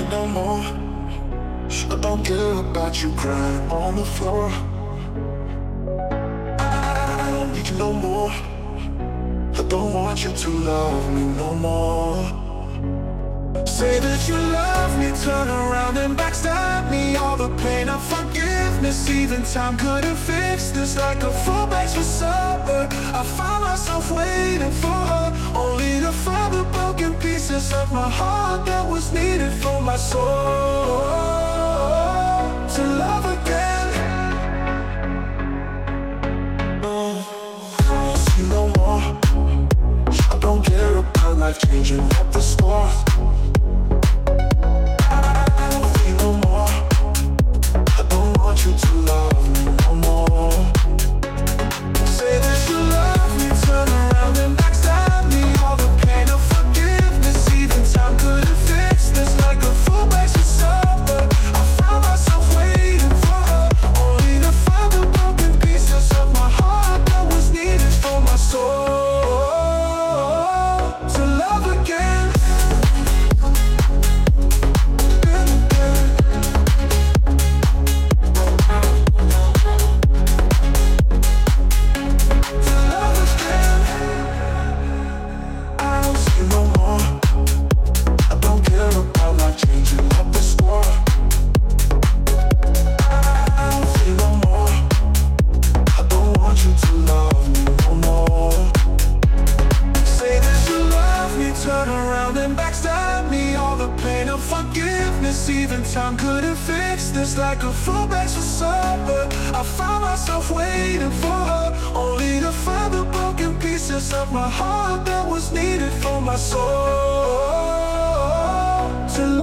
me no more. I don't care about you crying on the floor. I don't need you no more. I don't want you to love me no more. Say that you love me, turn around and backstab me. All the pain of forgiveness, even time couldn't fix this. Like a full base for supper, I found myself waiting for her, only to find the broken pieces of my heart that was needed for my soul to love again. You no more. I don't care about life changing at the store. I don't feel no more. I don't want you to love me no more. Say that you love me, turn around and backstab me. All the pain of forgiveness, even time couldn't fix this. Like a full base of supper, I found myself waiting for her, only to find the broken pieces of my heart that was needed for my soul to love again. Even time couldn't fix this. Like a full base for supper, I found myself waiting for her, only to find the broken pieces of my heart that was needed for my soul to